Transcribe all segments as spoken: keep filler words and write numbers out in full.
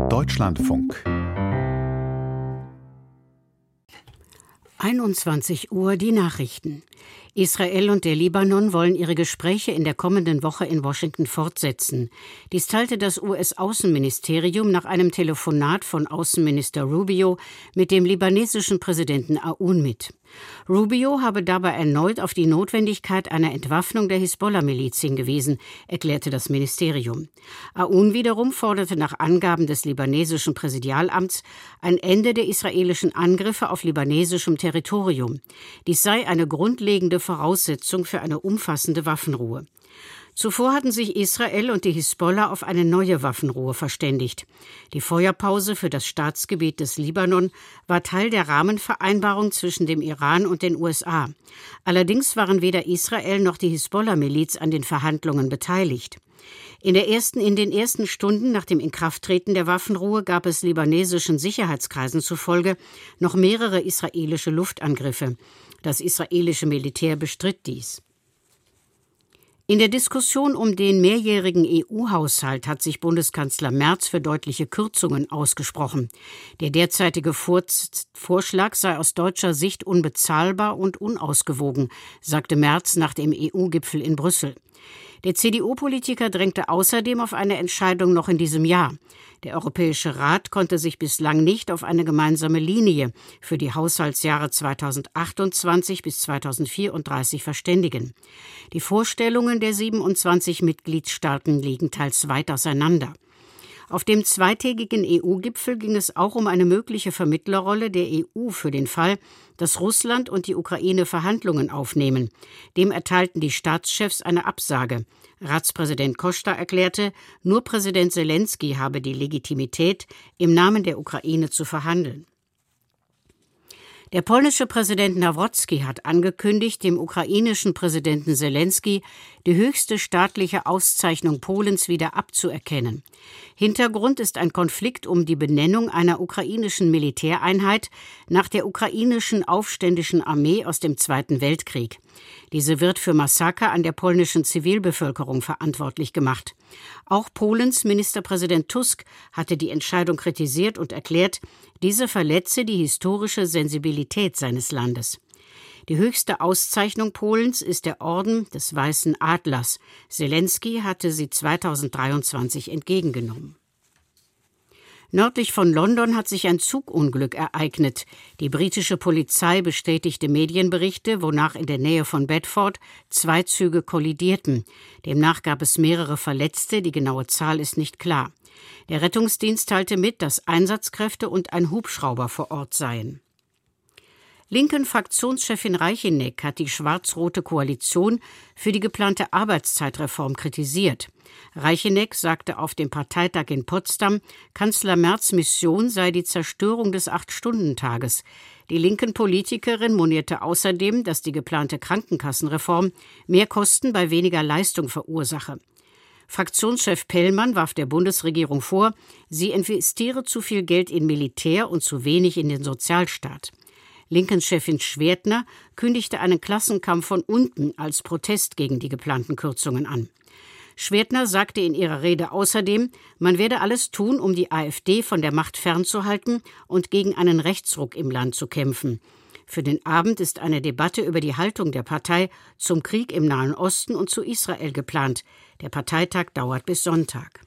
Deutschlandfunk. einundzwanzig Uhr die Nachrichten. Israel und der Libanon wollen ihre Gespräche in der kommenden Woche in Washington fortsetzen. Dies teilte das U S-Außenministerium nach einem Telefonat von Außenminister Rubio mit dem libanesischen Präsidenten Aoun mit. Rubio habe dabei erneut auf die Notwendigkeit einer Entwaffnung der Hisbollah-Miliz hingewiesen, erklärte das Ministerium. Aoun wiederum forderte nach Angaben des libanesischen Präsidialamts ein Ende der israelischen Angriffe auf libanesischem Territorium. Dies sei eine grundlegende Voraussetzung für eine umfassende Waffenruhe. Zuvor hatten sich Israel und die Hisbollah auf eine neue Waffenruhe verständigt. Die Feuerpause für das Staatsgebiet des Libanon war Teil der Rahmenvereinbarung zwischen dem Iran und den U S A. Allerdings waren weder Israel noch die Hisbollah-Miliz an den Verhandlungen beteiligt. In, der ersten, in den ersten Stunden nach dem Inkrafttreten der Waffenruhe gab es libanesischen Sicherheitskreisen zufolge noch mehrere israelische Luftangriffe. Das israelische Militär bestritt dies. In der Diskussion um den mehrjährigen E U-Haushalt hat sich Bundeskanzler Merz für deutliche Kürzungen ausgesprochen. Der derzeitige Vorschlag sei aus deutscher Sicht unbezahlbar und unausgewogen, sagte Merz nach dem E U-Gipfel in Brüssel. Der C D U-Politiker drängte außerdem auf eine Entscheidung noch in diesem Jahr. Der Europäische Rat konnte sich bislang nicht auf eine gemeinsame Linie für die Haushaltsjahre zweitausendachtundzwanzig bis zweitausendvierunddreißig verständigen. Die Vorstellungen der siebenundzwanzig Mitgliedstaaten liegen teils weit auseinander. Auf dem zweitägigen E U-Gipfel ging es auch um eine mögliche Vermittlerrolle der E U für den Fall, dass Russland und die Ukraine Verhandlungen aufnehmen. Dem erteilten die Staatschefs eine Absage. Ratspräsident Costa erklärte, nur Präsident Selenskyj habe die Legitimität, im Namen der Ukraine zu verhandeln. Der polnische Präsident Nawrocki hat angekündigt, dem ukrainischen Präsidenten Selenskyj die höchste staatliche Auszeichnung Polens wieder abzuerkennen. Hintergrund ist ein Konflikt um die Benennung einer ukrainischen Militäreinheit nach der ukrainischen aufständischen Armee aus dem Zweiten Weltkrieg. Diese wird für Massaker an der polnischen Zivilbevölkerung verantwortlich gemacht. Auch Polens Ministerpräsident Tusk hatte die Entscheidung kritisiert und erklärt, diese verletze die historische Sensibilität seines Landes. Die höchste Auszeichnung Polens ist der Orden des Weißen Adlers. Selenskyj hatte sie zweitausenddreiundzwanzig entgegengenommen. Nördlich von London hat sich ein Zugunglück ereignet. Die britische Polizei bestätigte Medienberichte, wonach in der Nähe von Bedford zwei Züge kollidierten. Demnach gab es mehrere Verletzte, die genaue Zahl ist nicht klar. Der Rettungsdienst teilte mit, dass Einsatzkräfte und ein Hubschrauber vor Ort seien. Linken-Fraktionschefin Reicheneck hat die schwarz-rote Koalition für die geplante Arbeitszeitreform kritisiert. Reicheneck sagte auf dem Parteitag in Potsdam, Kanzler Merz' Mission sei die Zerstörung des Acht-Stunden-Tages. Die linken Politikerin monierte außerdem, dass die geplante Krankenkassenreform mehr Kosten bei weniger Leistung verursache. Fraktionschef Pellmann warf der Bundesregierung vor, sie investiere zu viel Geld in Militär und zu wenig in den Sozialstaat. Linken-Chefin Schwertner kündigte einen Klassenkampf von unten als Protest gegen die geplanten Kürzungen an. Schwertner sagte in ihrer Rede außerdem, man werde alles tun, um die AfD von der Macht fernzuhalten und gegen einen Rechtsruck im Land zu kämpfen. Für den Abend ist eine Debatte über die Haltung der Partei zum Krieg im Nahen Osten und zu Israel geplant. Der Parteitag dauert bis Sonntag.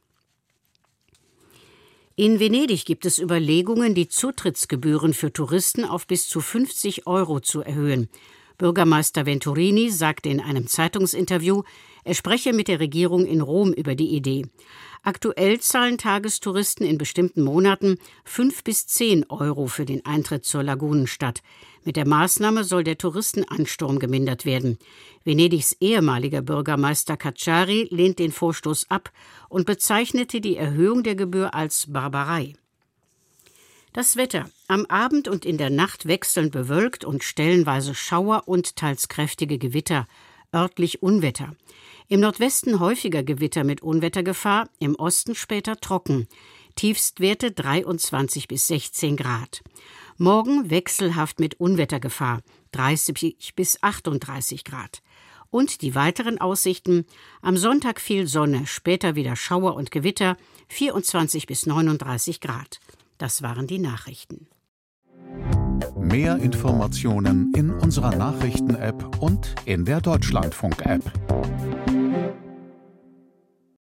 In Venedig gibt es Überlegungen, die Zutrittsgebühren für Touristen auf bis zu fünfzig Euro zu erhöhen. Bürgermeister Venturini sagte in einem Zeitungsinterview, er spreche mit der Regierung in Rom über die Idee. Aktuell zahlen Tagestouristen in bestimmten Monaten fünf bis zehn Euro für den Eintritt zur Lagunenstadt. Mit der Maßnahme soll der Touristenansturm gemindert werden. Venedigs ehemaliger Bürgermeister Cacciari lehnt den Vorstoß ab und bezeichnete die Erhöhung der Gebühr als Barbarei. Das Wetter. Am Abend und in der Nacht wechselnd bewölkt und stellenweise Schauer und teils kräftige Gewitter, örtlich Unwetter. Im Nordwesten häufiger Gewitter mit Unwettergefahr, im Osten später trocken. Tiefstwerte dreiundzwanzig bis sechzehn Grad. Morgen wechselhaft mit Unwettergefahr, dreißig bis achtunddreißig Grad. Und die weiteren Aussichten: am Sonntag viel Sonne, später wieder Schauer und Gewitter, vierundzwanzig bis neununddreißig Grad. Das waren die Nachrichten. Mehr Informationen in unserer Nachrichten-App und in der Deutschlandfunk-App.